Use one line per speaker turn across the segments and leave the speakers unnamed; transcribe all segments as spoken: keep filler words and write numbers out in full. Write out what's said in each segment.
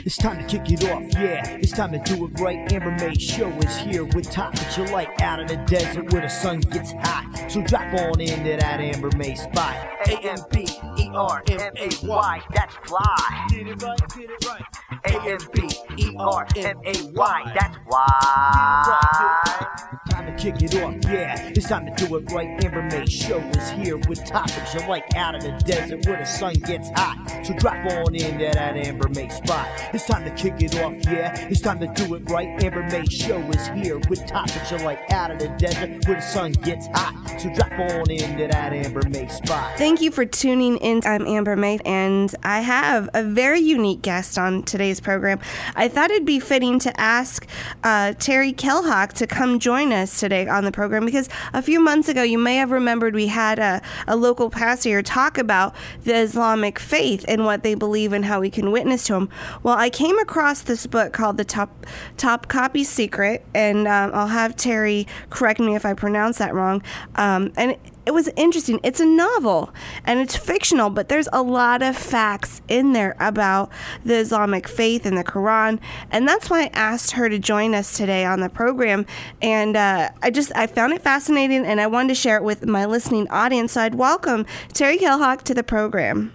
It's time to kick it off, yeah. It's time to do it right. Amber May Show is here with topics you like out in the desert where the sun gets hot. So drop on into that Amber May spot. A M B E R M A Y, that's fly. Did it right, did it right. A M B E R M A Y, that's why. Time to kick it off, yeah. It's time to do it right. Amber May Show is here with topics you like out in the desert where the sun gets hot. So drop on into that Amber May spot. It's time to kick it off, yeah. It's time to do it right. Amber May Show is here with topics you like out in the desert where the sun gets hot. So drop on into that Amber May spot.
Thank you for tuning in. I'm Amber May, and I have a very unique guest on today's program. I thought it'd be fitting to ask uh, Terry Kellhawk to come join us today on the program, because a few months ago, you may have remembered we had a, a local pastor here talk about the Islamic faith and what they believe and how we can witness to them. Well, I came across this book called The Top Top Copy Secret, and um, I'll have Terry correct me if I pronounce that wrong. Um, and it, it was interesting. It's a novel, and it's fictional, but there's a lot of facts in there about the Islamic faith and the Quran, and that's why I asked her to join us today on the program. And uh, I just I found it fascinating, and I wanted to share it with my listening audience. So I'd welcome Terry Kellhawk to the program.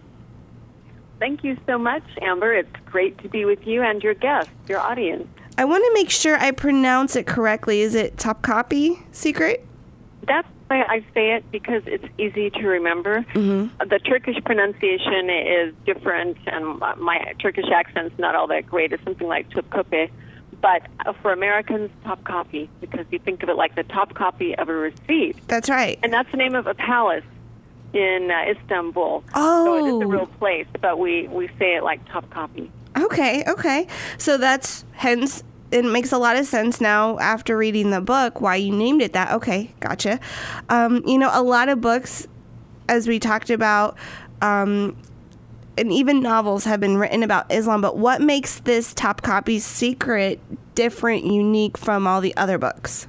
Thank you so much, Amber. It's great to be with you and your guests, your audience.
I want to make sure I pronounce it correctly. Is it Top Copy Secret?
That's why I say it, because it's easy to remember.
Mm-hmm.
The Turkish pronunciation is different, and my Turkish accent's not all that great. It's something like Topkapi. But for Americans, Top Copy, because you think of it like the top copy of a receipt.
That's right.
And that's the name of a palace in uh, Istanbul.
Oh.
So it is a real place, but we, we say it like Top Copy.
Okay, okay. So that's hence, it makes a lot of sense now after reading the book why you named it that. Okay, gotcha. Um, you know, a lot of books, as we talked about, um, and even novels have been written about Islam, but what makes this Top Copy Secret different, unique from all the other books?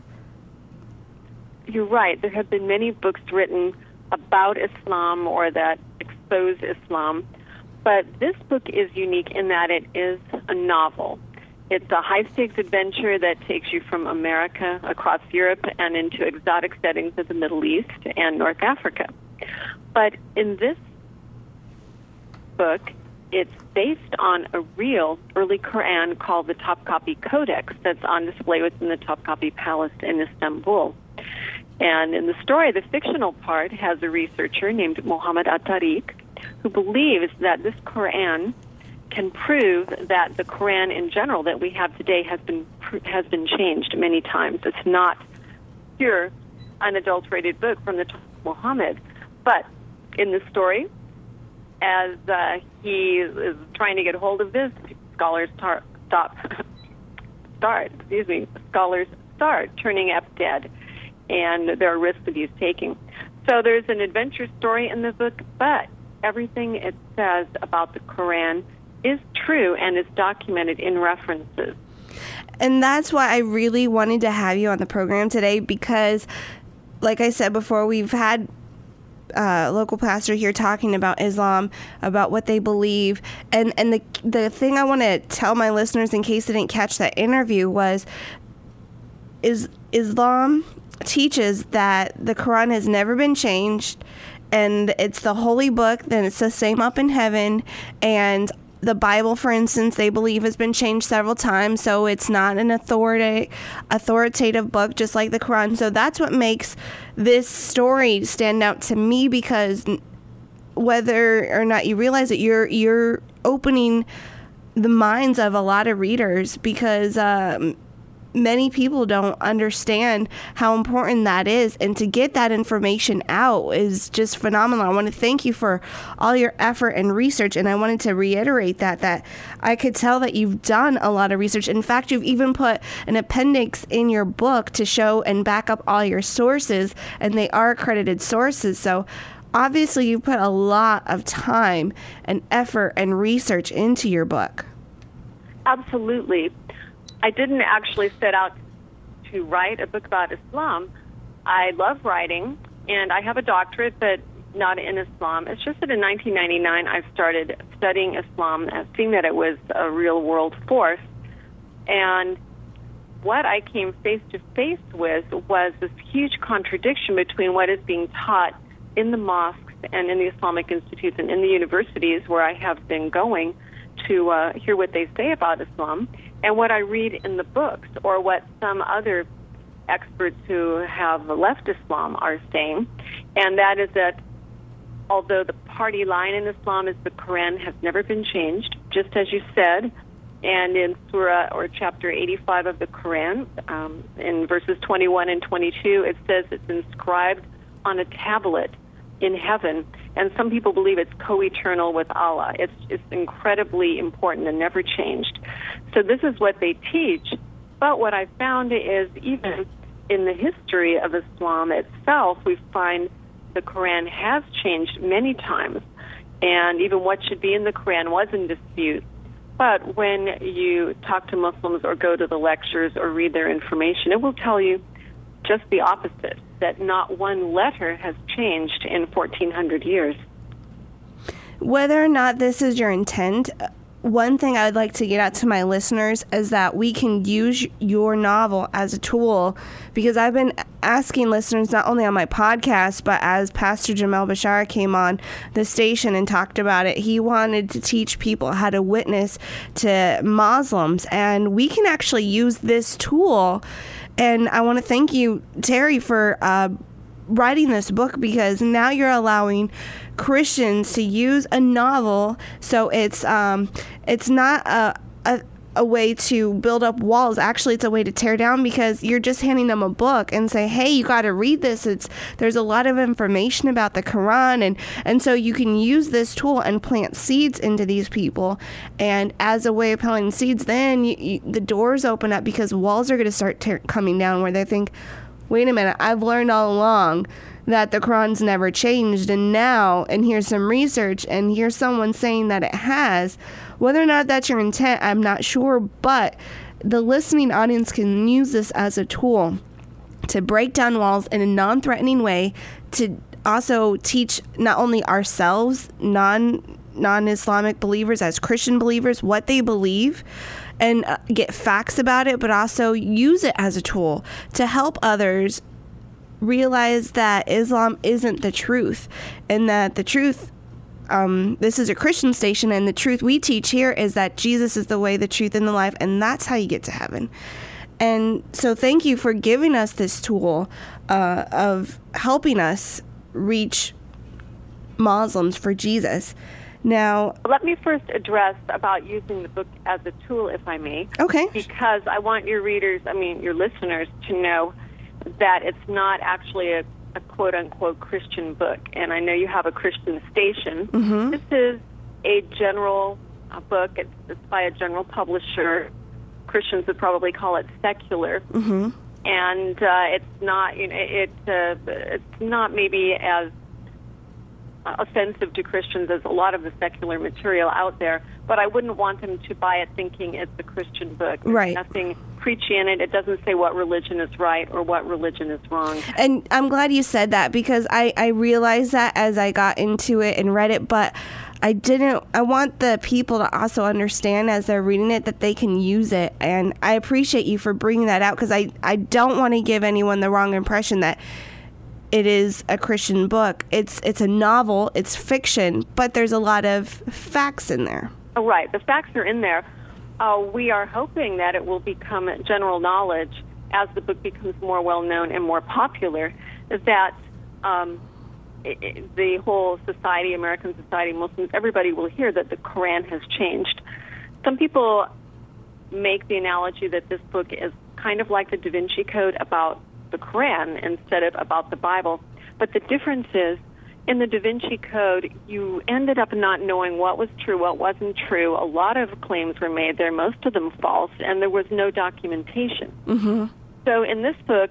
You're right. There have been many books written about Islam or that expose Islam, but this book is unique in that it is a novel. It's a high-stakes adventure that takes you from America across Europe and into exotic settings of the Middle East and North Africa. But in this book, it's based on a real early Quran called the Topkapi Codex that's on display within the Topkapi Palace in Istanbul. And in the story, the fictional part has a researcher named Muhammad At-Tariq who believes that this Quran can prove that the Quran in general that we have today has been has been changed many times. It's not pure, unadulterated book from the time of Muhammad. But in the story, as uh, he is trying to get hold of this, scholars tar- stop, start, excuse me, scholars start turning up dead, and there are risks that he's taking. So there's an adventure story in the book, but everything it says about the Quran is true and is documented in references.
And that's why I really wanted to have you on the program today, because, like I said before, we've had a local pastor here talking about Islam, about what they believe. And, and the, the thing I want to tell my listeners in case they didn't catch that interview was is Islam teaches that the Quran has never been changed, and it's the holy book, then it's the same up in heaven. And the Bible, for instance, they believe has been changed several times, so it's not an authority, authoritative book, just like the Quran. So that's what makes this story stand out to me, because whether or not you realize it, you're you're opening the minds of a lot of readers, because um, many people don't understand how important that is, and to get that information out is just phenomenal. I want to thank you for all your effort and research, and I wanted to reiterate that that I could tell that you've done a lot of research. In fact, you've even put an appendix in your book to show and back up all your sources, and they are accredited sources. So obviously you put a lot of time and effort and research into your book.
Absolutely. I didn't actually set out to write a book about Islam. I love writing, and I have a doctorate, but not in Islam. It's just that in nineteen ninety-nine I started studying Islam, uh, seeing that it was a real-world force. And what I came face to face with was this huge contradiction between what is being taught in the mosques and in the Islamic institutes and in the universities where I have been going to uh, hear what they say about Islam, and what I read in the books, or what some other experts who have left Islam are saying. And that is that although the party line in Islam is the Quran has never been changed, just as you said, and in Surah or chapter eighty-five of the Quran, um, in verses twenty-one and twenty-two, it says it's inscribed on a tablet in heaven, and some people believe it's co-eternal with Allah. It's, it's incredibly important and never changed. So this is what they teach. But what I found is even in the history of Islam itself, we find the Quran has changed many times, and even what should be in the Quran was in dispute. But when you talk to Muslims or go to the lectures or read their information, it will tell you just the opposite, that not one letter has changed in fourteen hundred years.
Whether or not this is your intent, one thing I would like to get out to my listeners is that we can use your novel as a tool, because I've been asking listeners not only on my podcast, but as Pastor Jamel Bashara came on the station and talked about it, he wanted to teach people how to witness to Muslims, and we can actually use this tool. And I want to thank you, Terry, for uh, writing this book, because now you're allowing Christians to use a novel. So it's um, it's not a, a a way to build up walls. Actually, it's a way to tear down, because you're just handing them a book and say, hey, you got to read this. It's there's a lot of information about the Quran, and and so you can use this tool and plant seeds into these people. And as a way of planting seeds, then you, you, the doors open up, because walls are going to start tear, coming down, where they think, wait a minute, I've learned all along that the Quran's never changed, and now, and here's some research, and here's someone saying that it has. Whether or not that's your intent, I'm not sure, but the listening audience can use this as a tool to break down walls in a non-threatening way, to also teach not only ourselves, non, non-Islamic believers, as Christian believers, what they believe, and uh, get facts about it, but also use it as a tool to help others realize that Islam isn't the truth, and that the truth, um, this is a Christian station, and the truth we teach here is that Jesus is the way, the truth, and the life, and that's how you get to heaven. And so thank you for giving us this tool uh, of helping us reach Muslims for Jesus. Now,
let me first address about using the book as a tool, if I may.
Okay.
Because I want your readers, I mean, your listeners, to know that it's not actually a, a quote-unquote Christian book. And I know you have a Christian station.
Mm-hmm.
This is a general uh, book. It's, it's by a general publisher. Christians would probably call it secular.
Mm-hmm.
And uh, it's not, you know, it, uh, it's not maybe as offensive to Christians as a lot of the secular material out there, but I wouldn't want them to buy it thinking it's a Christian book. There's
right.
nothing preachy in it. It doesn't say what religion is right or what religion is wrong.
And I'm glad you said that, because I, I realized that as I got into it and read it, but I didn't, I want the people to also understand as they're reading it that they can use it. And I appreciate you for bringing that out, because I, I don't want to give anyone the wrong impression that it is a Christian book. It's it's a novel, it's fiction, but there's a lot of facts in there.
Oh, right. The facts are in there. Uh, we are hoping that it will become general knowledge as the book becomes more well-known and more popular, that um, it, it, the whole society, American society, Muslims, everybody will hear that the Quran has changed. Some people make the analogy that this book is kind of like the Da Vinci Code about the Quran instead of about the Bible. But the difference is, in the Da Vinci Code, you ended up not knowing what was true, what wasn't true. A lot of claims were made there, most of them false, and there was no documentation.
Mm-hmm.
So in this book,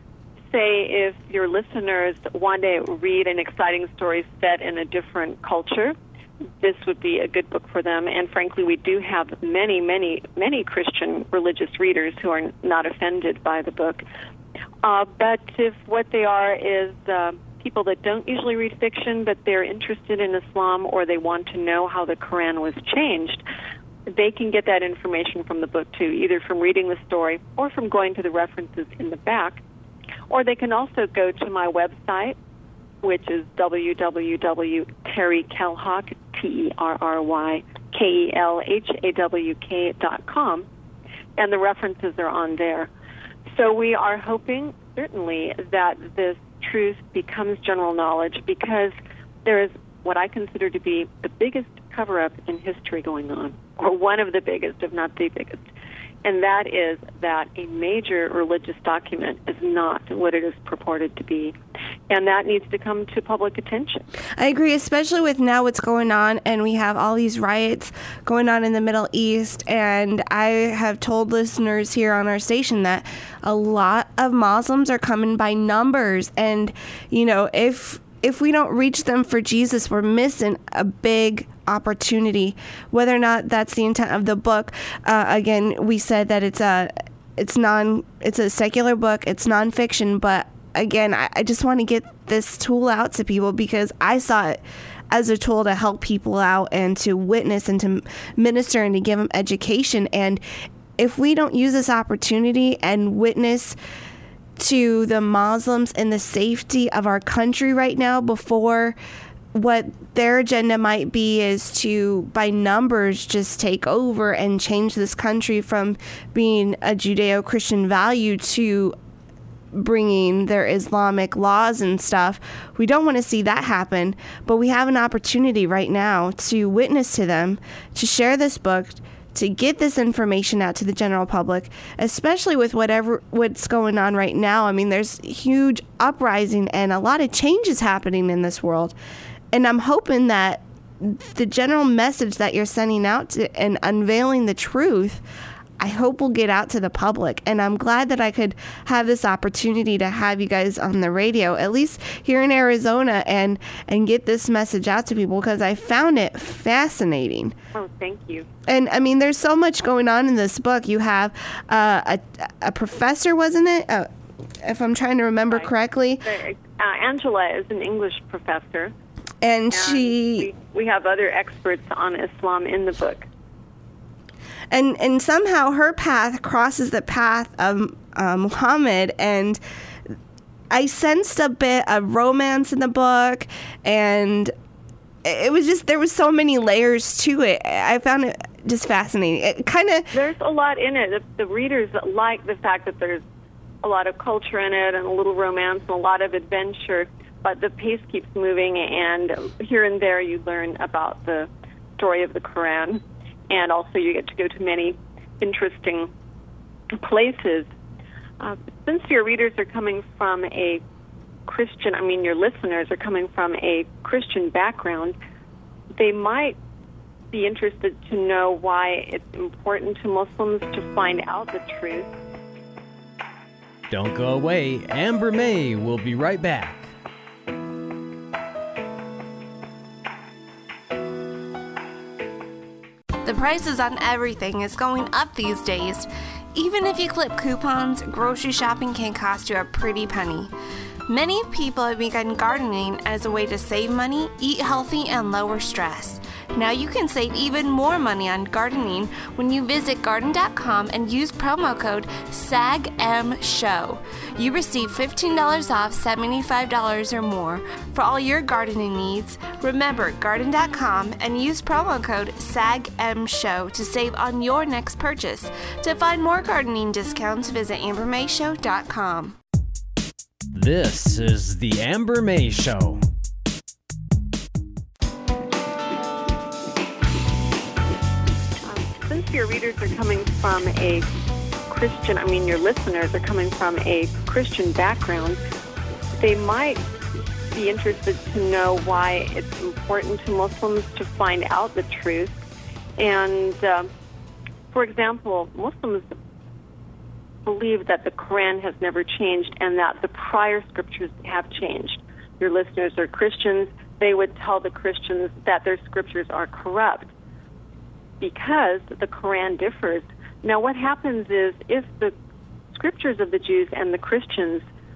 say if your listeners want to read an exciting story set in a different culture, this would be a good book for them. And frankly, we do have many, many, many Christian religious readers who are not offended by the book. Uh, but if what they are is uh, people that don't usually read fiction, but they're interested in Islam or they want to know how the Quran was changed, they can get that information from the book too, either from reading the story or from going to the references in the back. Or they can also go to my website, which is w w w dot terry kelhawk, T E R R Y K E L H A W K dot com, and the references are on there. So we are hoping, certainly, that this truth becomes general knowledge, because there is what I consider to be the biggest cover-up in history going on, or one of the biggest, if not the biggest. And that is that a major religious document is not what it is purported to be. And that needs to come to public attention.
I agree, especially with now what's going on, and we have all these riots going on in the Middle East. And I have told listeners here on our station that a lot of Muslims are coming by numbers. And, you know, if if we don't reach them for Jesus, we're missing a big opportunity, whether or not that's the intent of the book. Uh, again, we said that it's a it's non it's a secular book, it's nonfiction, but again, I, I just want to get this tool out to people because I saw it as a tool to help people out and to witness and to minister and to give them education. And if we don't use this opportunity and witness to the Muslims and the safety of our country right now, before what their agenda might be is to, by numbers, just take over and change this country from being a Judeo-Christian value to bringing their Islamic laws and stuff. We don't want to see that happen, but we have an opportunity right now to witness to them, to share this book, to get this information out to the general public, especially with whatever what's going on right now. I mean, there's huge uprising and a lot of changes happening in this world. And I'm hoping that the general message that you're sending out to, and unveiling the truth, I hope will get out to the public. And I'm glad that I could have this opportunity to have you guys on the radio, at least here in Arizona, and, and get this message out to people, because I found it fascinating.
Oh, thank you.
And, I mean, there's so much going on in this book. You have uh, a, a professor, wasn't it? Uh, if I'm trying to remember
right.
correctly.
Uh, Angela is an English professor.
And,
and
she...
We, we have other experts on Islam in the book.
And and somehow her path crosses the path of uh, Muhammad, and I sensed a bit of romance in the book, and it was just, there was so many layers to it. I found it just fascinating. It kind of...
There's a lot in it. The, the readers like the fact that there's a lot of culture in it and a little romance and a lot of adventure, but the pace keeps moving, and here and there you learn about the story of the Quran. And also you get to go to many interesting places. Uh, since your readers are coming from a Christian, I mean your listeners are coming from a Christian background, they might be interested to know why it's important to Muslims to find out the truth.
Don't go away. Amber May will be right back.
The prices on everything is going up these days. Even if you clip coupons, grocery shopping can cost you a pretty penny. Many people have begun gardening as a way to save money, eat healthy, and lower stress. Now you can save even more money on gardening when you visit garden dot com and use promo code S A G M show. You receive fifteen dollars off seventy-five dollars or more for all your gardening needs. Remember garden dot com and use promo code S A G M show to save on your next purchase. To find more gardening discounts, visit amber may show dot com.
This is the Amber May Show.
Since your readers are coming from a Christian, I mean your listeners are coming from a Christian background, they might be interested to know why it's important to Muslims to find out the truth. And, uh, for example, Muslims believe that the Quran has never changed and that the prior scriptures have changed. Your listeners are Christians. They would tell the Christians that their scriptures are corrupt because the Quran differs. Now, what happens is if the scriptures of the Jews and the Christians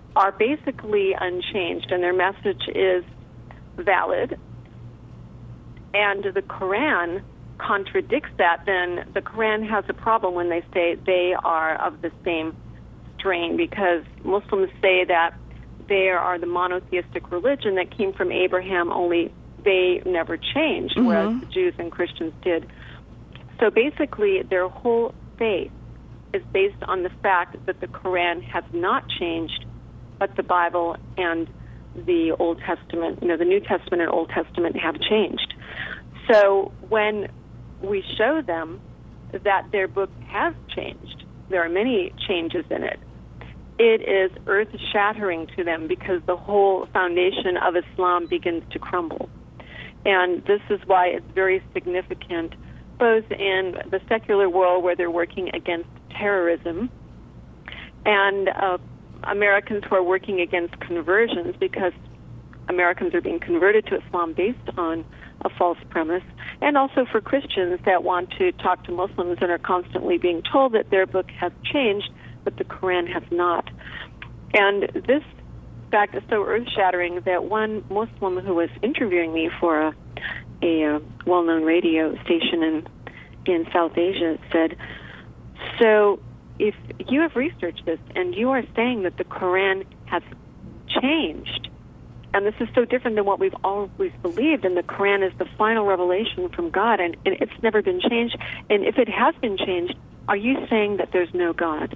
are basically unchanged, and their message is valid. And the Quran contradicts that. Then the Quran has a problem when they say they are of the same strain, because Muslims say that they are the monotheistic religion that came from Abraham, only they never changed, mm-hmm. whereas the Jews and Christians did. So basically, their whole faith is based on the fact that the Quran has not changed, but the Bible and the Old Testament, you know, the New Testament and Old Testament have changed. So when we show them that their book has changed, there are many changes in it, it is earth-shattering to them, because the whole foundation of Islam begins to crumble. And this is why it's very significant, both in the secular world where they're working against terrorism, and uh, Americans who are working against conversions, because Americans are being converted to Islam based on a false premise, and also for Christians that want to talk to Muslims and are constantly being told that their book has changed, but the Quran has not. And this fact is so earth-shattering that one Muslim who was interviewing me for a, a, a well-known radio station in, in South Asia said, so if you have researched this and you are saying that the Quran has changed, and this is so different than what we've always believed, and the Quran is the final revelation from God, and, and it's never been changed, and if it has been changed, are you saying that there's no God?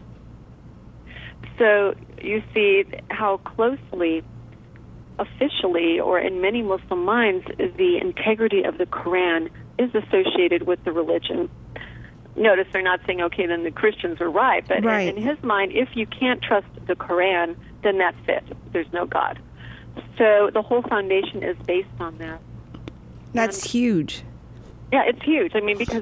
So you see how closely, officially, or in many Muslim minds, the integrity of the Quran is associated with the religion. Notice they're not saying, okay, then the Christians are right, but
right.
In, in his mind, if you can't trust the Quran, then that's it. There's no God. So the whole foundation is based on that.
That's and, huge.
Yeah, it's huge. I mean, because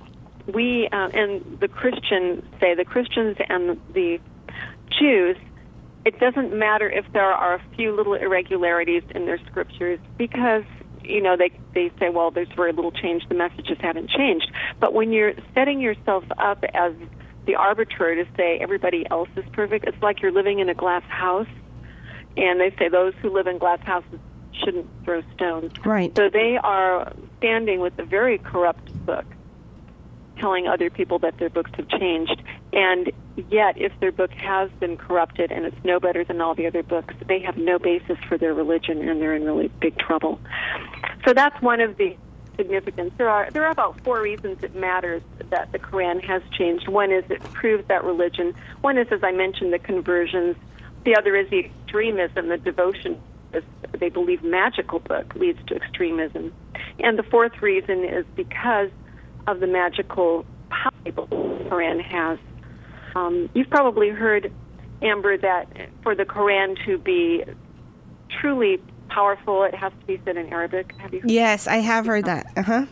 we, uh, and the Christians say, the Christians and the Jews, it doesn't matter if there are a few little irregularities in their scriptures, because, you know, they, they say, well, there's very little change, the messages haven't changed. But when you're setting yourself up as the arbiter to say everybody else is perfect, it's like you're living in a glass house, and they say those who live in glass houses shouldn't throw stones.
Right.
So they are standing with a very corrupt book, telling other people that their books have changed. And yet, if their book has been corrupted and it's no better than all the other books, they have no basis for their religion, and they're in really big trouble. So that's one of the significance. There are there are about four reasons it matters that the Quran has changed. One is it proves that religion. One is, as I mentioned, the conversions. The other is the extremism, the devotion. They believe magical book leads to extremism. And the fourth reason is because of the magical power the Quran has. Um, you've probably heard, Amber, that for the Quran to be truly powerful, it has to be said in Arabic. Have you heard
Yes, I have heard that. Uh-huh.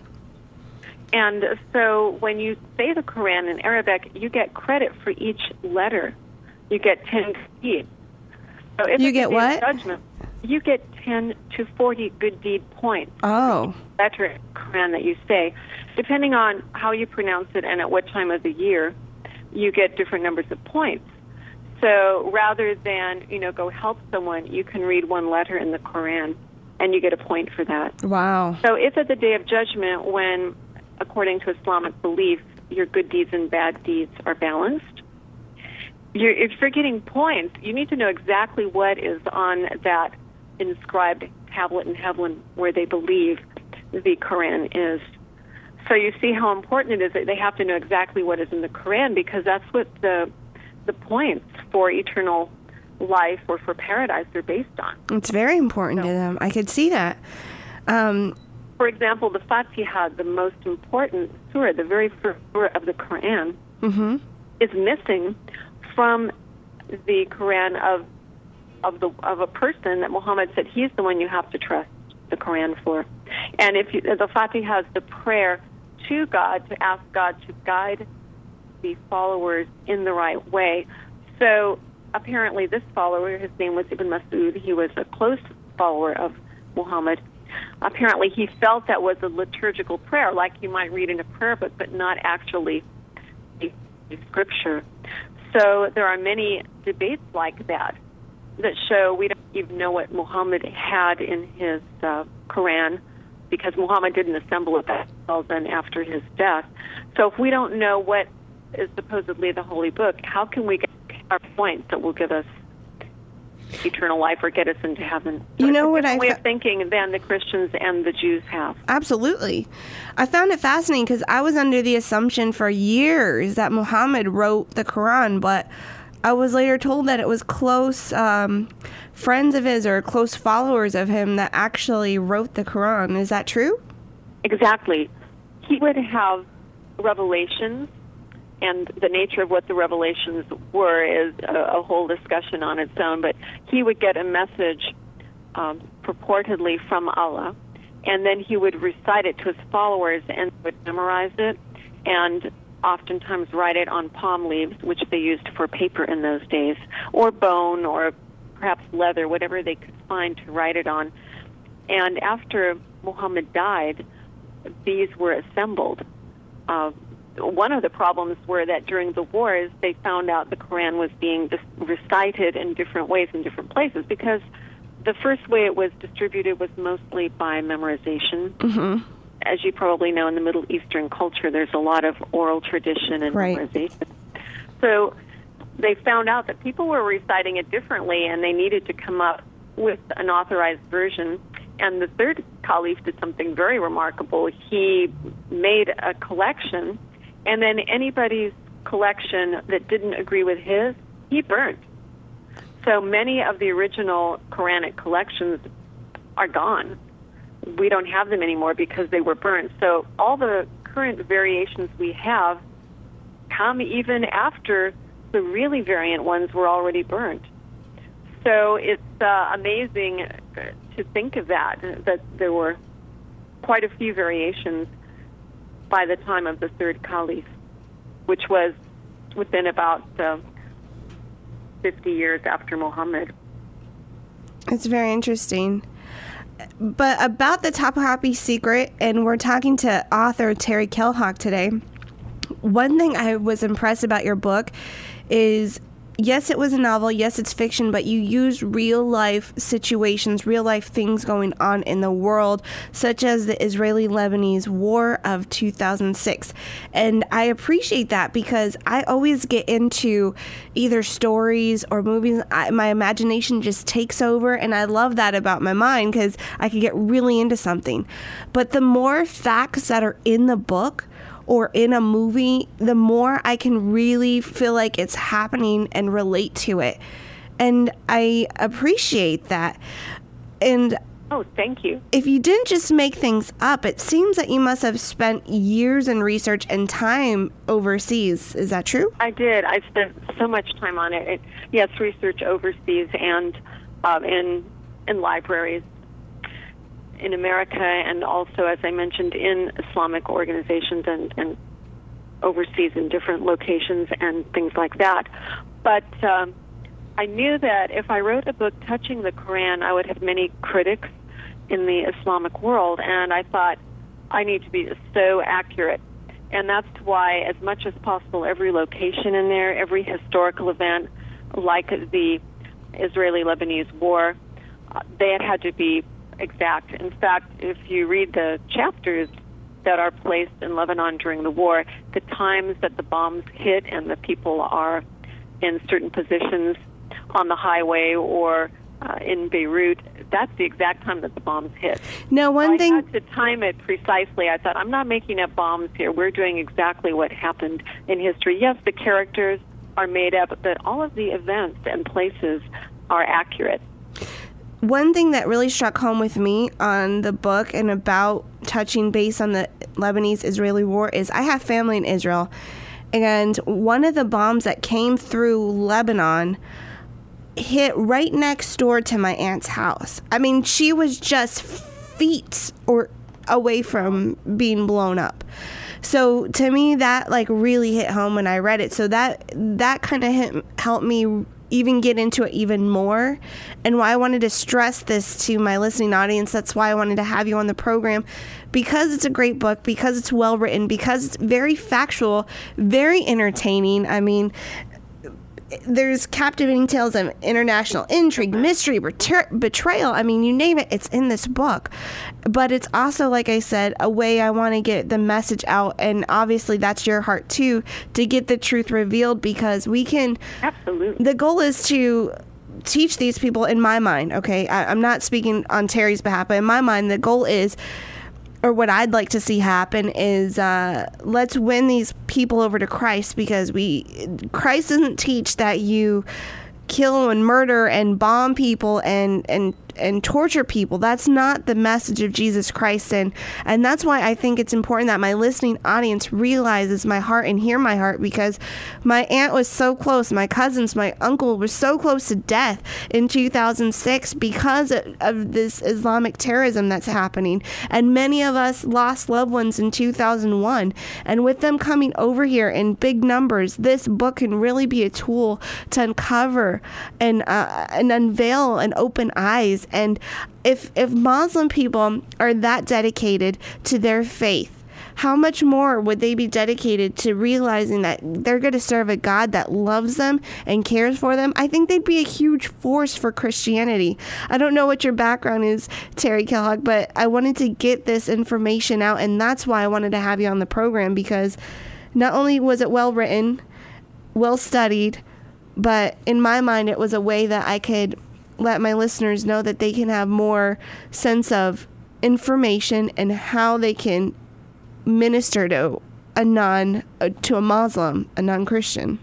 And so when you say the Quran in Arabic, you get credit for each letter. You get ten deeds. So if
you
it's
get
a day
what?
of judgment, you get ten to forty good deed points.
Oh.
Letter in the Quran that you say. Depending on how you pronounce it and at what time of the year, you get different numbers of points. So rather than, you know, go help someone, you can read one letter in the Quran, and you get a point for that.
Wow.
So if at the Day of Judgment, when, according to Islamic belief, your good deeds and bad deeds are balanced, you're, if you're getting points, you need to know exactly what is on that inscribed tablet in heaven where they believe the Quran is. So you see how important it is that they have to know exactly what is in the Quran, because that's what the the points for eternal life or for paradise are based on.
It's very important so, to them. I could see that. Um,
for example, the Fatiha, the most important surah, the very first surah of the Quran,
mm-hmm.
is missing from the Quran of of the of a person that Muhammad said he's the one you have to trust the Quran for. And if you, the Fatiha is the prayer to God to ask God to guide the followers in the right way. So apparently this follower, his name was Ibn Mas'ud, he was a close follower of Muhammad. Apparently he felt that was a liturgical prayer, like you might read in a prayer book, but not actually a scripture. So there are many debates like that. that show we don't even know what Muhammad had in his uh, Quran, because Muhammad didn't assemble it until then after his death. So if we don't know what is supposedly the holy book, how can we get our points that will give us eternal life or get us into heaven? So
you know what
I
I
way
fa-
of thinking than the Christians and the Jews have.
Absolutely. I found it fascinating because I was under the assumption for years that Muhammad wrote the Quran, but I was later told that it was close um, friends of his or close followers of him that actually wrote the Quran. Is that true?
Exactly. He would have revelations, and the nature of what the revelations were is a, a whole discussion on its own, but he would get a message um, purportedly from Allah, and then he would recite it to his followers and would memorize it, and oftentimes write it on palm leaves, which they used for paper in those days, or bone, or perhaps leather, whatever they could find to write it on. And after Muhammad died, these were assembled. Uh, one of the problems were that during the wars, they found out the Quran was being dis- recited in different ways in different places, because the first way it was distributed was mostly by memorization.
Mm-hmm.
As you probably know, in the Middle Eastern culture, there's a lot of oral tradition and
right.
memorization. So they found out that people were reciting it differently, and they needed to come up with an authorized version. And the third caliph did something very remarkable. He made a collection, and then anybody's collection that didn't agree with his, he burnt. So many of the original Quranic collections are gone. We don't have them anymore because they were burnt. So all the current variations we have come even after the really variant ones were already burnt. So it's uh, amazing to think of that, that there were quite a few variations by the time of the third caliph, which was within about uh, fifty years after Muhammad.
It's very interesting. But about the Topkapi secret, and we're talking to author Terry Kellhawk today, one thing I was impressed about your book is, yes, it was a novel, yes, it's fiction, but you use real life situations, real life things going on in the world, such as the Israeli-Lebanese War of two thousand six. And I appreciate that because I always get into either stories or movies, I, my imagination just takes over, and I love that about my mind because I could get really into something. But the more facts that are in the book or in a movie, the more I can really feel like it's happening and relate to it. And I appreciate that. And
oh, thank you.
If you didn't just make things up, it seems that you must have spent years in research and time overseas. Is that true?
I did. I spent so much time on it. it yes, research overseas and um, in in libraries in America, and also, as I mentioned, in Islamic organizations and, and overseas in different locations and things like that. But um, I knew that if I wrote a book touching the Quran, I would have many critics in the Islamic world, and I thought I need to be so accurate. And that's why, as much as possible, every location in there, every historical event, like the Israeli-Lebanese War, uh, they had had to be exact. In fact, if you read the chapters that are placed in Lebanon during the war, the times that the bombs hit and the people are in certain positions on the highway or uh, in Beirut, that's the exact time that the bombs hit.
Now, one
so
thing...
I had to time it precisely. I thought, I'm not making up bombs here. We're doing exactly what happened in history. Yes, the characters are made up, but all of the events and places are accurate.
One thing that really struck home with me on the book and about touching base on the Lebanese-Israeli war is I have family in Israel, and one of the bombs that came through Lebanon hit right next door to my aunt's house. I mean, she was just feet or away from being blown up. So to me, that like really hit home when I read it. So that that kind of helped me even get into it even more, and why I wanted to stress this to my listening audience. That's why I wanted to have you on the program, because it's a great book, because it's well written, because it's very factual, very entertaining. I mean, there's captivating tales of international intrigue, mystery, betra- betrayal. I mean, you name it, it's in this book. But it's also, like I said, a way I want to get the message out. And obviously that's your heart too, to get the truth revealed, because we can...
Absolutely.
The goal is to teach these people, in my mind, okay? I, I'm not speaking on Terry's behalf, but in my mind, the goal is... or what I'd like to see happen is uh, let's win these people over to Christ, because we Christ doesn't teach that you kill and murder and bomb people and and and torture people. That's not the message of Jesus Christ. And and that's why I think it's important that my listening audience realizes my heart and hear my heart, because my aunt was so close, my cousins, my uncle was so close to death in two thousand six because of, of this Islamic terrorism that's happening. And many of us lost loved ones in two thousand one. And with them coming over here in big numbers, this book can really be a tool to uncover and uh, and unveil and open eyes. And if if Muslim people are that dedicated to their faith, how much more would they be dedicated to realizing that they're going to serve a God that loves them and cares for them? I think they'd be a huge force for Christianity. I don't know what your background is, Terry Kellogg, but I wanted to get this information out, and that's why I wanted to have you on the program, because not only was it well written, well studied, but in my mind it was a way that I could let my listeners know that they can have more sense of information and how they can minister to a non uh, to a Muslim, a non-Christian.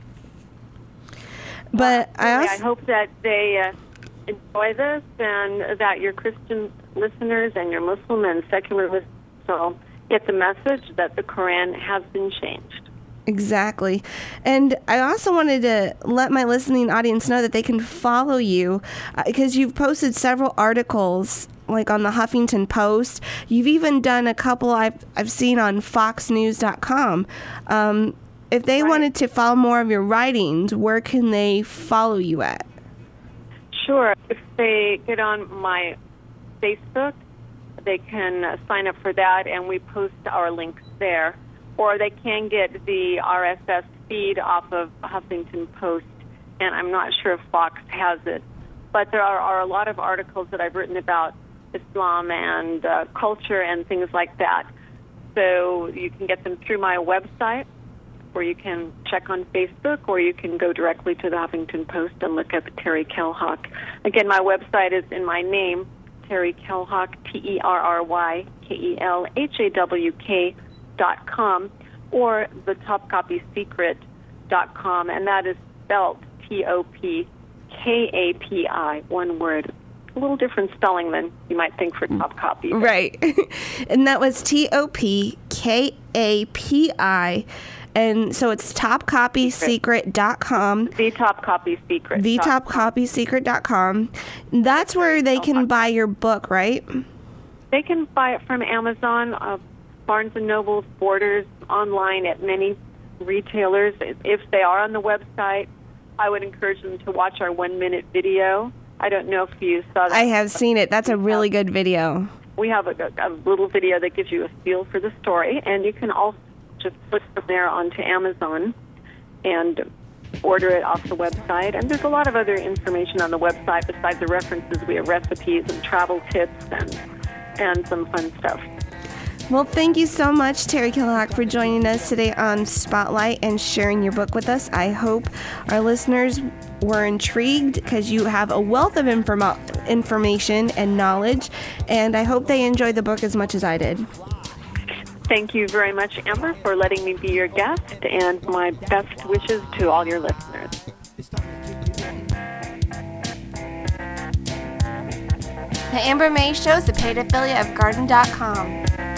But
well,
I also
I hope that they uh, enjoy this, and that your Christian listeners and your Muslim and secular listeners will get the message that the Quran has been changed.
Exactly. And I also wanted to let my listening audience know that they can follow you uh, because you've posted several articles, like on the Huffington Post. You've even done a couple I've, I've seen on fox news dot com. Um, if they
right.
wanted to follow more of your writings, where can they follow you at?
Sure. If they get on my Facebook, they can uh, sign up for that, and we post our links there. Or they can get the R S S feed off of Huffington Post, and I'm not sure if Fox has it. But there are, are a lot of articles that I've written about Islam and uh, culture and things like that. So you can get them through my website, or you can check on Facebook, or you can go directly to the Huffington Post and look up Terry Kellogg. Again, my website is in my name, Terry Kellogg, T E R R Y K E L H A W K dot com, or the top copy secret dot com, and that is spelled T O P K A P I, one word. A little different spelling than you might think for Top Copy.
Right. And that was T O P K A P I, and so it's top copy secret dot com.
The Top Copy Secret.
the top copy secret dot com. That's where they can buy your book, right?
They can buy it from Amazon, uh, Barnes and Noble, Borders, online at many retailers. If they are on the website, I would encourage them to watch our one-minute video. I don't know if you saw that.
I have seen it. That's a really good video.
We have a, a little video that gives you a feel for the story, and you can also just put from there onto Amazon and order it off the website. And there's a lot of other information on the website besides the references. We have recipes and travel tips and and some fun stuff.
Well, thank you so much, Terry Kellogg, for joining us today on Spotlight and sharing your book with us. I hope our listeners were intrigued because you have a wealth of inform- information and knowledge, and I hope they enjoyed the book as much as I did.
Thank you very much, Amber, for letting me be your guest, and my best wishes to all your listeners.
The Amber May Show is a paid affiliate of Garden dot com.